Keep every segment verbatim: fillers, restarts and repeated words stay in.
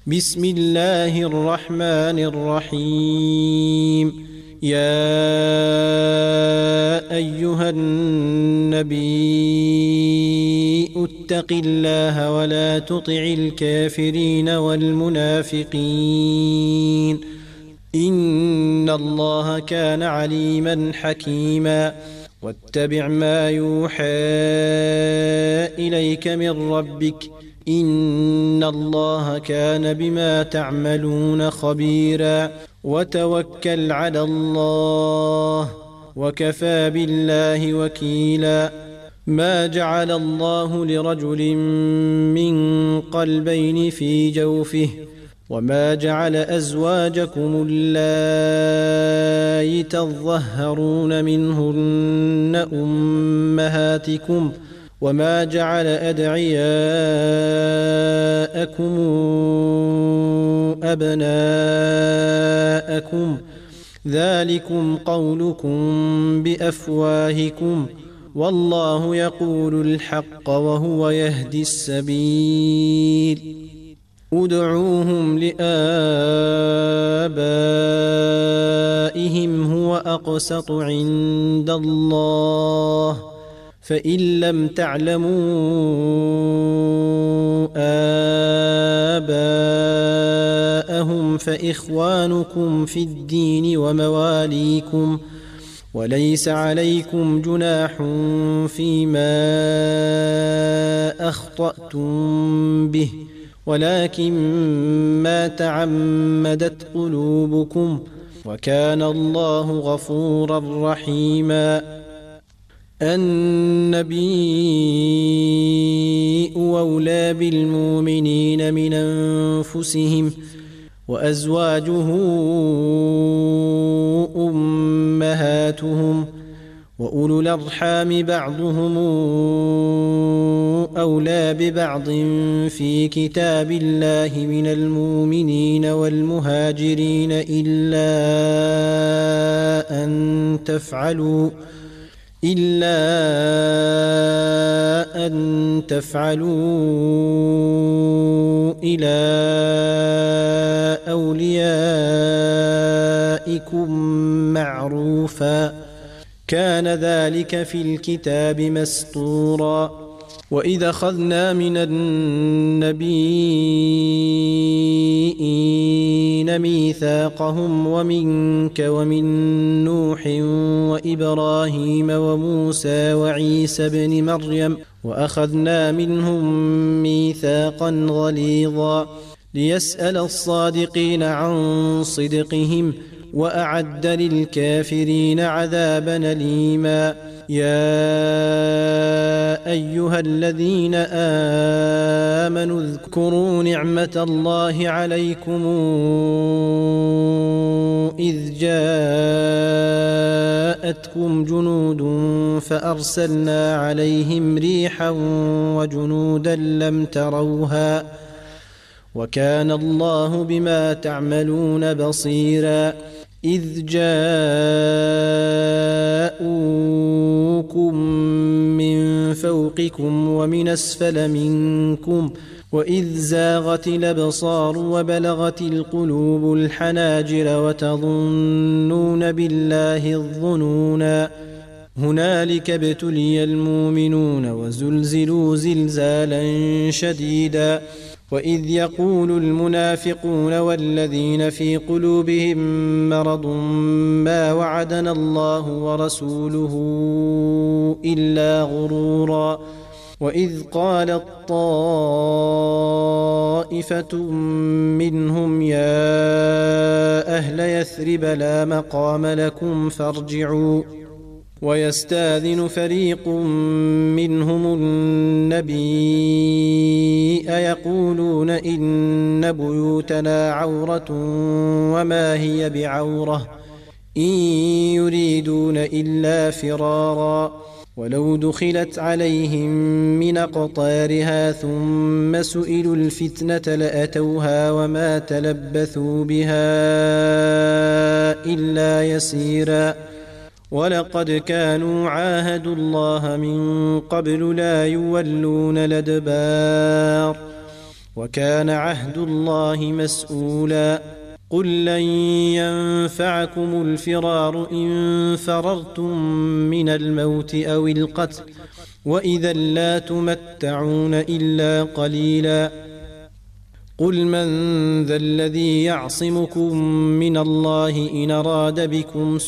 بسم الله الرحمن الرحيم. يا أيها النبي اتق الله ولا تطع الكافرين والمنافقين إن الله كان عليما حكيما. واتبع ما يوحى إليك من ربك إن الله كان بما تعملون خبيرا. وتوكل على الله وكفى بالله وكيلا. ما جعل الله لرجل من قلبين في جوفه وما جعل أزواجكم اللائي تظهرون منهن أمهاتكم وما جعل أدعياءكم أبناءكم ذلكم قولكم بأفواهكم والله يقول الحق وهو يهدي السبيل. ادعوهم لآبائهم هو أقسط عند الله فإن لم تعلموا آباءهم فإخوانكم في الدين ومواليكم وليس عليكم جناح فيما أخطأتم به ولكن ما تعمدت قلوبكم وكان الله غفورا رحيما. النبي أولى بالمؤمنين من أنفسهم وأزواجه أمهاتهم وأولو الأرحام بعضهم أولى ببعض في كتاب الله من المؤمنين والمهاجرين إلا أن تفعلوا إلا أن تفعلوا إلى أوليائكم معروفا كان ذلك في الكتاب مسطورا. وإذا أخذنا من النبيين ميثاقهم ومنك ومن نوح وإبراهيم وموسى وعيسى بن مريم وأخذنا منهم ميثاقا غليظا ليسأل الصادقين عن صدقهم وأعد للكافرين عذابا أليما. يا أيها الذين آمنوا اذكروا نعمة الله عليكم إذ جاءتكم جنود فأرسلنا عليهم ريحا وجنودا لم تروها وكان الله بما تعملون بصيرا. إذ جاءوكم من فوقكم ومن أسفل منكم وإذ زاغت الأبصار وبلغت القلوب الحناجر وتظنون بالله الظنونا هنالك ابتلي المؤمنون وزلزلوا زلزالا شديدا. وإذ يقول المنافقون والذين في قلوبهم مرض ما وعدنا الله ورسوله إلا غرورا. وإذ قالت طائفة منهم يا أهل يثرب لا مقام لكم فارجعوا ويستاذن فريق منهم النبي يقولون إن بيوتنا عورة وما هي بعورة إن يريدون إلا فرارا ولو دخلت عليهم من أقطارها ثم سئلوا الفتنة لأتوها وما تلبثوا بها إلا يسيرا. ولقد كانوا عاهدوا الله من قبل لا يولون الأدبار وكان عهد الله مسؤولا. قل لن ينفعكم الفرار إن فررتم من الموت أو القتل وإذا لا تمتعون إلا قليلا. قل من ذا الذي يعصمكم من الله إن أراد بكم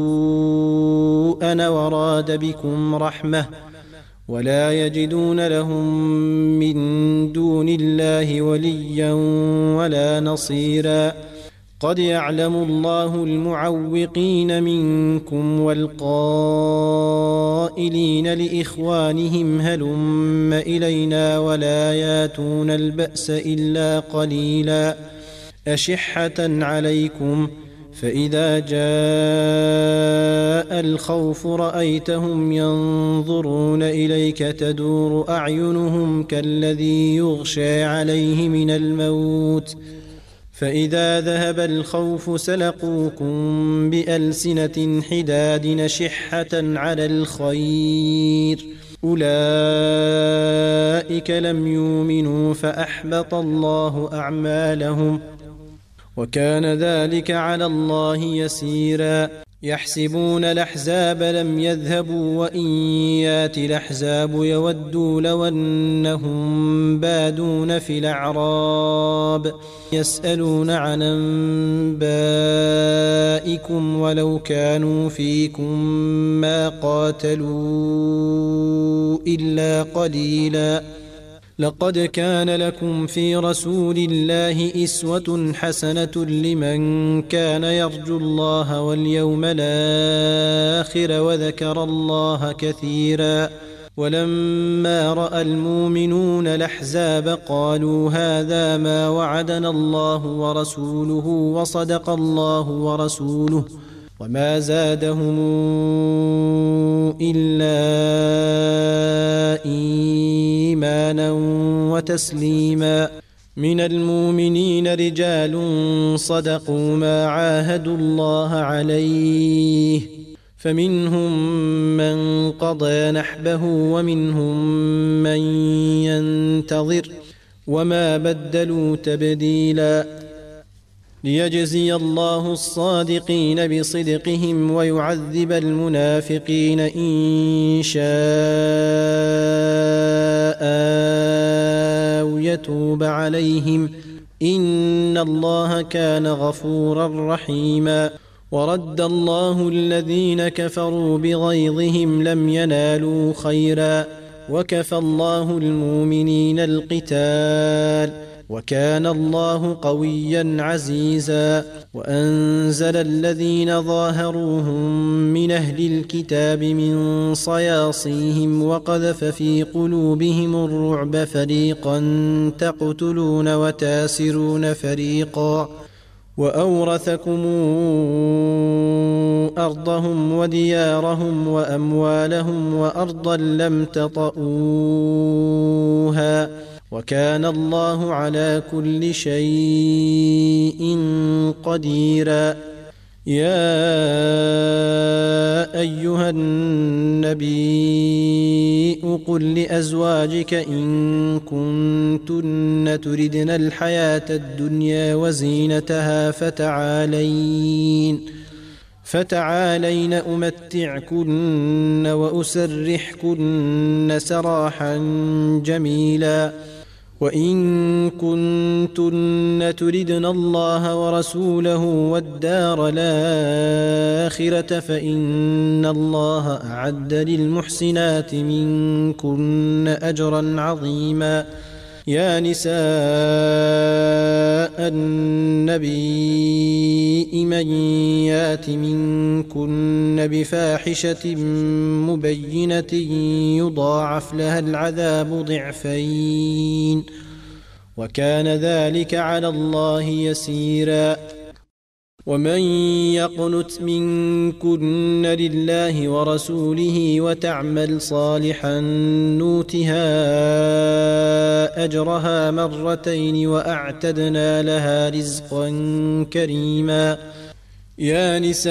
سوءا وراد بكم رحمة ولا يجدون لهم من دون الله وليا ولا نصيرا. قد يعلم الله المعوقين منكم والقائلين لإخوانهم هلم إلينا ولا ياتون البأس إلا قليلا أشحة عليكم فإذا جاء الخوف رأيتهم ينظرون إليك تدور أعينهم كالذي يغشى عليه من الموت فإذا ذهب الخوف سلقوكم بألسنة حداد نشحة على الخير أولئك لم يؤمنوا فأحبط الله أعمالهم وكان ذلك على الله يسيرا. يحسبون الأحزاب لم يذهبوا وإن يات الأحزاب يودوا لو أنهم بادون في الأعراب يسألون عن أنبائكم ولو كانوا فيكم ما قاتلوا إلا قليلا. لقد كان لكم في رسول الله أسوة حسنة لمن كان يرجو الله واليوم الآخر وذكر الله كثيرا. ولما رأى المؤمنون الأحزاب قالوا هذا ما وعدنا الله ورسوله وصدق الله ورسوله وما زادهم إلا إيمانا وتسليما. من المؤمنين رجال صدقوا ما عاهدوا الله عليه فمنهم من قضى نحبه ومنهم من ينتظر وما بدلوا تبديلا. ليجزي الله الصادقين بصدقهم ويعذب المنافقين إن شاء أو يتوب عليهم إن الله كان غفورا رحيما. ورد الله الذين كفروا بغيظهم لم ينالوا خيرا وكفى الله المؤمنين القتال وكان الله قويا عزيزا. وأنزل الذين ظاهروهم من أهل الكتاب من صياصيهم وقذف في قلوبهم الرعب فريقا تقتلون وتاسرون فريقا وأورثكم أرضهم وديارهم وأموالهم وأرضا لم تطئوها وكان الله على كل شيء قديرا. يا أيها النبي قل لأزواجك إن كنتن تردن الحياة الدنيا وزينتها فتعالين فتعالين أمتعكن وأسرحكن سراحا جميلا. وإن كنتن تردن الله ورسوله والدار الآخرة فإن الله أعد للمحسنات منكن أجرا عظيما. يا نساء النبي من يات منكن بفاحشة مبينة يضاعف لها العذاب ضعفين وكان ذلك على الله يسيرا. ومن يقنت منكن لله ورسوله وتعمل صالحا نوتها أجرها مرتين وأعتدنا لها رزقا كريما. يا نساء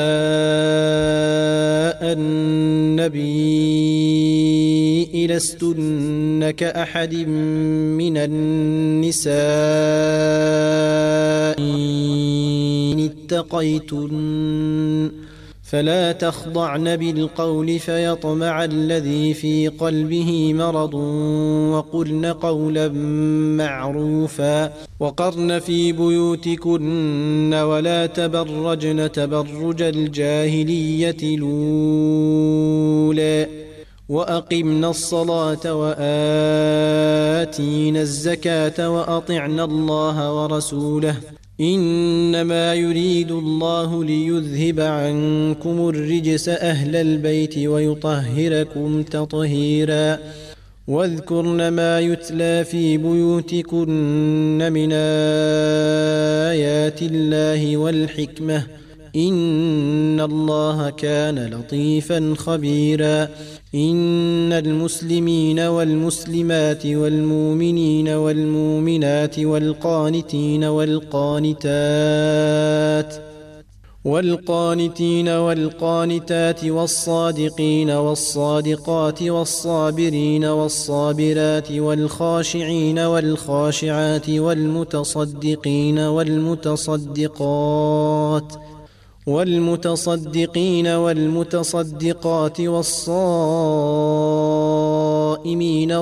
النبي لستن كأحد من النساء إن اتقيتن فلا تخضعن بالقول فيطمع الذي في قلبه مرض وقلن قولا معروفا وقرن في بيوتكن ولا تبرجن تبرج الجاهلية الأولى وأقمن الصلاة وآتين الزكاة وأطعن الله ورسوله إنما يريد الله ليذهب عنكم الرجس أهل البيت ويطهركم تطهيرا واذكرن ما يتلى في بيوتكن من آيات الله والحكمة إن الله كان لطيفا خبيرا إن المسلمين والمسلمات والمؤمنين والمؤمنات والقانتين والقانتات والقانتين والقانتات والصادقين والصادقات والصابرين والصابرات والخاشعين والخاشعات والمتصدقين والمتصدقات والمتصدقين والمتصدقات والصائمين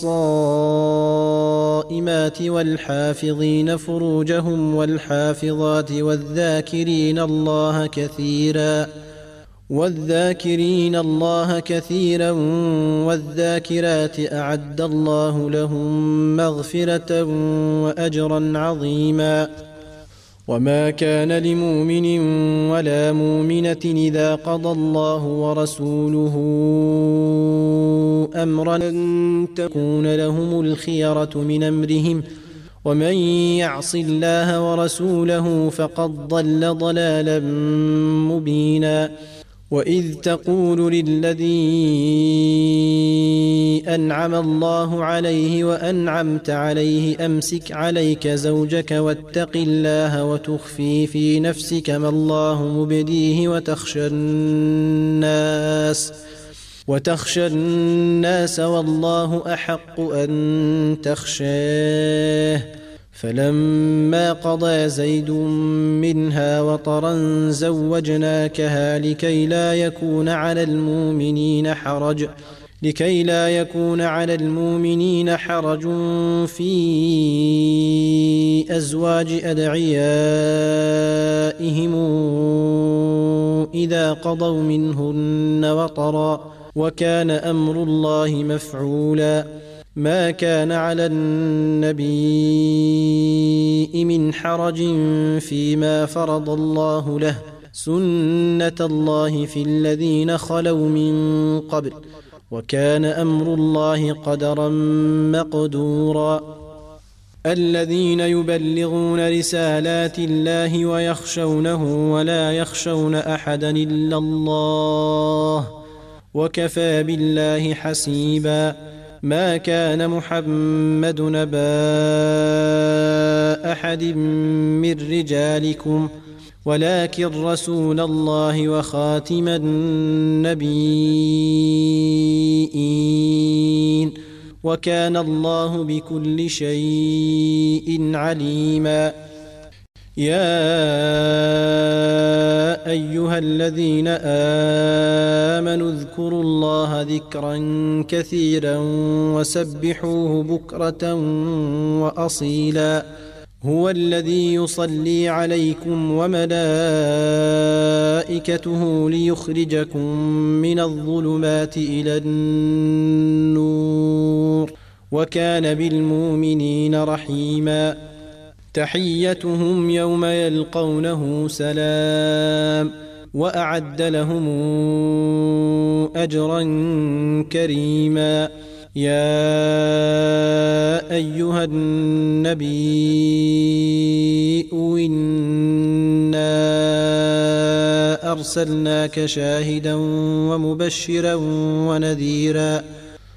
والصائمات والحافظين فروجهم والحافظات والذاكرين الله كثيرا والذاكرين الله كثيرا والذاكرات أعد الله لهم مغفرة وأجرا عظيما وما كان لمؤمن ولا مؤمنة إذا قضى الله ورسوله أمرا أن تكون لهم الخيرة من أمرهم ومن يعص الله ورسوله فقد ضل ضلالا مبينا وإذ تقول للذي أنعم الله عليه وأنعمت عليه أمسك عليك زوجك واتق الله وتخفي في نفسك ما الله مبديه وتخشى الناس وتخشى الناس والله أحق أن تخشاه فلما قضى زيد منها وطرا زوجناكها لكي لا يكون على المؤمنين حرج لكي لا يكون على المؤمنين حرج في أزواج أدعيائهم إذا قضوا منهن وطرا وكان أمر الله مفعولا ما كان على النبي من حرج فيما فرض الله له سنة الله في الذين خلوا من قبل وكان أمر الله قدرا مقدورا الذين يبلغون رسالات الله ويخشونه ولا يخشون أحدا إلا الله وكفى بالله حسيبا ما كان محمد نبا أحد من رجالكم ولكن رسول الله وخاتم النبيين وكان الله بكل شيء عليما يا أيها الذين آمنوا اذكروا الله ذكرا كثيرا وسبحوه بكرة وأصيلا هو الذي يصلي عليكم وملائكته ليخرجكم من الظلمات إلى النور وكان بالمؤمنين رحيما تحيتهم يوم يلقونه سلام وأعد لهم أجرا كريما يا أيها النبي إنا أرسلناك شاهدا ومبشرا ونذيرا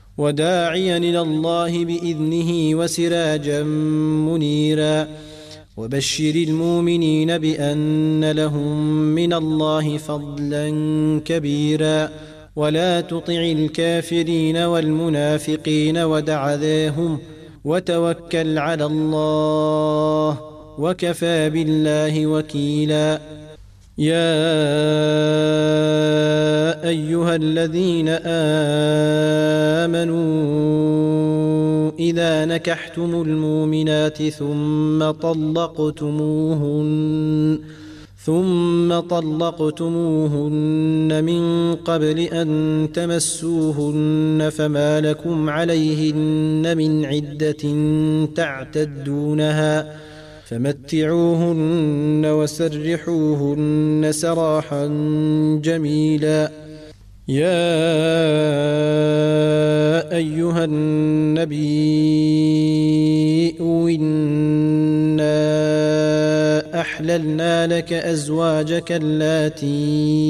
وداعيا إلى الله بإذنه وسراجا منيرا وبشر المؤمنين بأن لهم من الله فضلا كبيرا ولا تطع الكافرين والمنافقين ودع ذاهم وتوكل على الله وكفى بالله وكيلا. يا أيها الذين آمنوا إذا نكحتم المؤمنات ثم طلقتموهن ثم طلقتموهن من قبل أن تمسوهن فما لكم عليهن من عدة تعتدونها فمتعوهن وسرحوهن سراحا جميلا. يا أيها النبي إنا أحللنا لك أزواجك اللاتي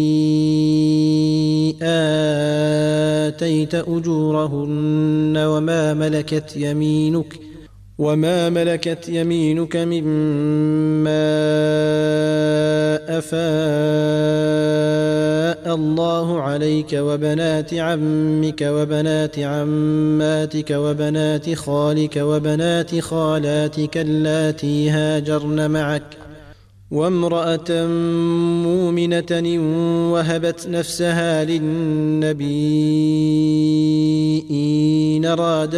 آتيت أجورهن وما ملكت يمينك وما ملكت يمينك مما أفاء الله عليك وبنات عمك وبنات عماتك وبنات خالك وبنات خالاتك اللاتي هاجرن معك وامرأة مؤمنة وهبت نفسها للنبي إن أراد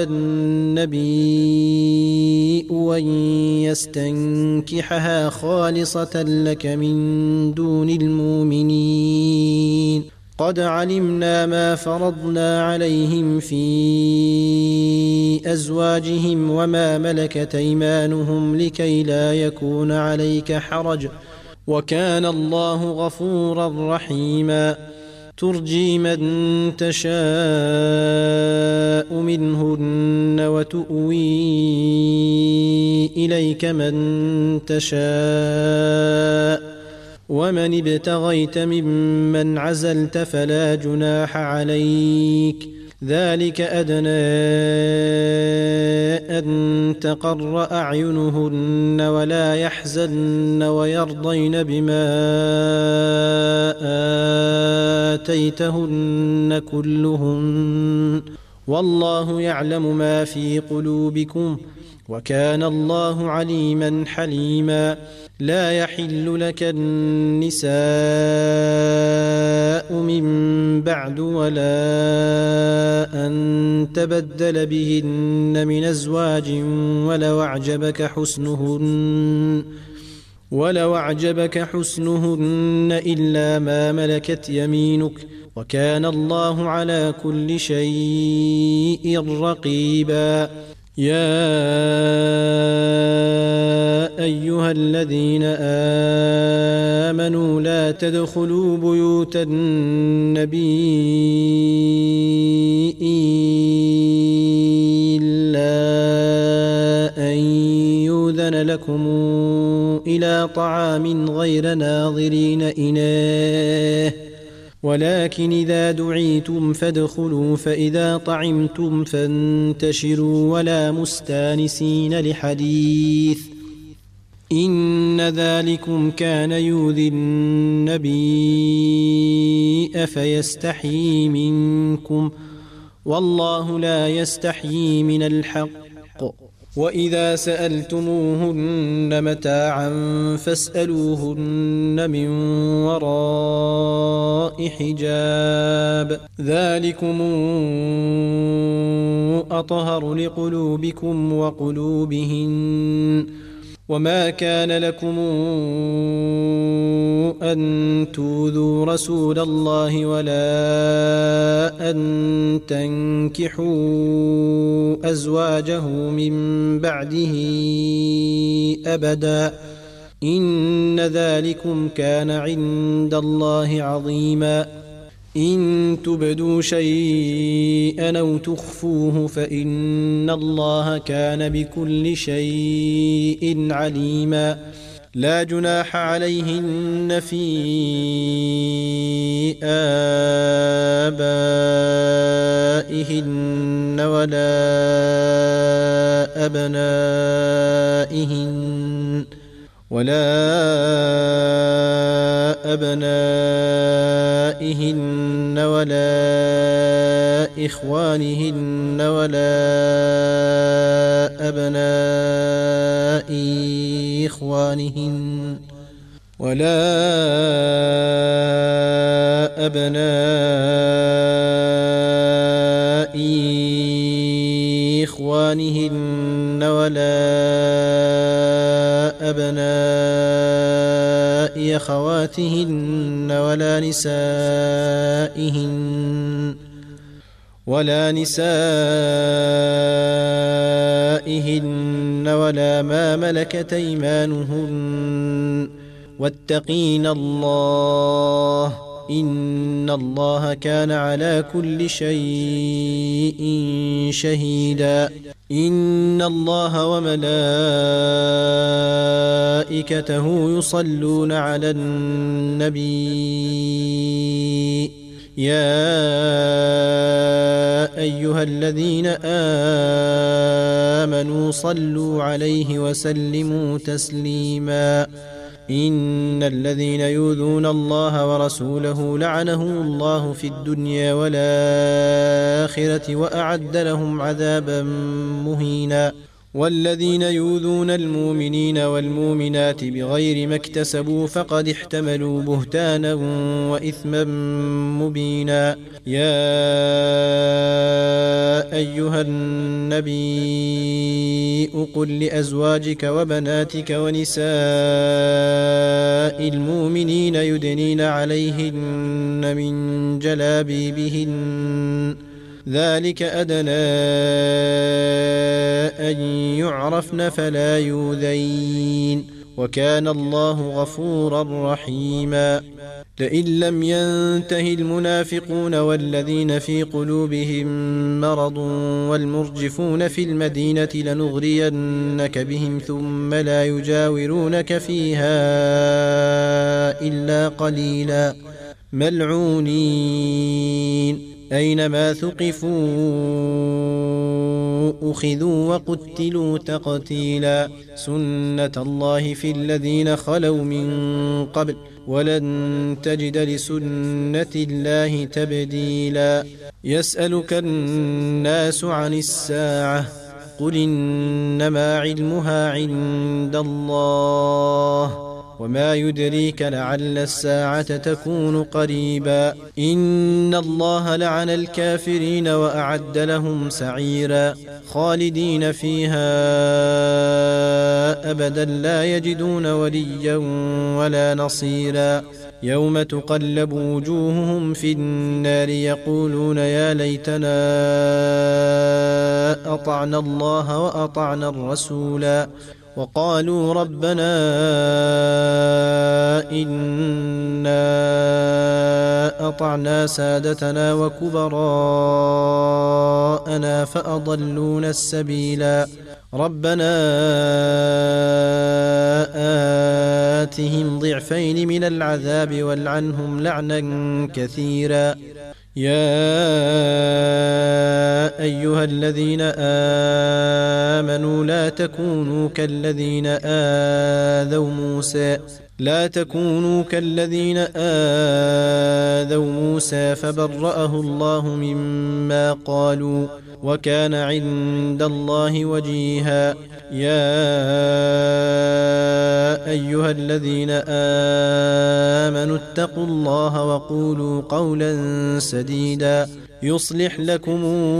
النبي أن يستنكحها خالصة لك من دون المؤمنين قد علمنا ما فرضنا عليهم في أزواجهم وما ملكت أيمانهم لكي لا يكون عليك حرج وكان الله غفورا رحيما. ترجي من تشاء منهن وتؤوي إليك من تشاء ومن ابتغيت ممن عزلت فلا جناح عليك ذلك أدنى أن تقر أعينهن ولا يحزن ويرضين بما آتيتهن كلهن والله يعلم ما في قلوبكم وكان الله عليما حليما. لا يحل لك النساء من بعد ولا أن تبدل بهن من أزواج ولو أعجبك حسنهن ولو أعجبك حسنهن إلا ما ملكت يمينك وكان الله على كل شيء رقيبا. يا أيها الذين آمنوا لا تدخلوا بيوت النبي إلا أن يؤذن لكم إلى طعام غير ناظرين إناه ولكن إذا دعيتم فادخلوا فإذا طعمتم فانتشروا ولا مستانسين لحديث إن ذلكم كان يؤذي النبي فيستحيي منكم والله لا يستحيي من الحق. وإذا سألتموهن متاعا فاسألوهن من وراء حجاب ذلكم أطهر لقلوبكم وقلوبهن وما كان لكم أن تؤذوا رسول الله ولا أن تنكحوا أزواجه من بعده أبدا إن ذلكم كان عند الله عظيما. إن تبدوا شيئا أو تخفوه فإن الله كان بكل شيء عليما. لا جناح عليهن في آبائهن ولا أبنائهن ولا أبنائهن ولا إخوانهن ولا أبناء إخوانهن ولا أبناء إخوانهن ولا أبناء أخواتهن ولا نسائهن ولا نسائهن ولا ما ملكت أيمانهن واتقين الله إن الله كان على كل شيء شهيدا. إن الله وملائكته يصلون على النبي يا أيها الذين آمنوا صلوا عليه وسلموا تسليما. إن الذين يؤذون الله ورسوله لعنهم الله في الدنيا والآخرة وأعد لهم عذابا مهينا. والذين يؤذون المؤمنين والمؤمنات بغير ما اكتسبوا فقد احتملوا بهتانا وإثما مبينا. يا أيها النبي قل لأزواجك وبناتك ونساء المؤمنين يدنين عليهن من جلابيبهن ذلك أدنى أن يعرفن فلا يؤذين وكان الله غفورا رحيما. لئن لم ينته المنافقون والذين في قلوبهم مرض والمرجفون في المدينة لنغرينك بهم ثم لا يجاورونك فيها إلا قليلا ملعونين أينما ثقفوا أخذوا وقتلوا تقتيلا. سنة الله في الذين خلوا من قبل ولن تجد لسنة الله تبديلا. يسألك الناس عن الساعة قل إنما علمها عند الله وما يدريك لعل الساعة تكون قريبا. إن الله لعن الكافرين وأعد لهم سعيرا خالدين فيها أبدا لا يجدون وليا ولا نصيرا. يوم تقلب وجوههم في النار يقولون يا ليتنا أطعنا الله وأطعنا الرسولا وقالوا ربنا إنا أطعنا سادتنا وكبراءنا فأضلونا السبيلا. ربنا آتهم ضعفين من العذاب والعنهم لعنا كثيرا. يا أيها الذين آمنوا لا تكونوا كالذين آذوا موسى لا تكونوا كالذين آذوا موسى فبرأه الله مما قالوا وكان عند الله وجيها. يا أيها الذين آمنوا اتقوا الله وقولوا قولا سديدا يصلح لكم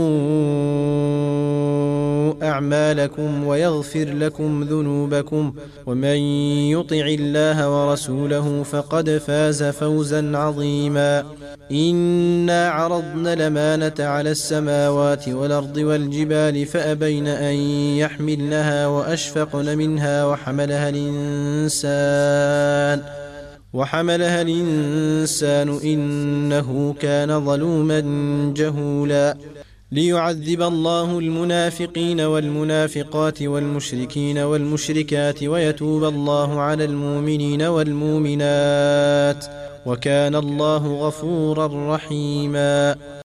أعمالكم ويغفر لكم ذنوبكم ومن يطع الله ورسوله فقد فاز فوزا عظيما. إنا عرضنا الأمانة على السماوات والأرض والجبال فأبين أن يحملنها وأشفقن منها وحملها الإنسان وحملها الإنسان إنه كان ظلوما جهولا. ليعذب الله المنافقين والمنافقات والمشركين والمشركات ويتوب الله على المؤمنين والمؤمنات وكان الله غفورا رحيما.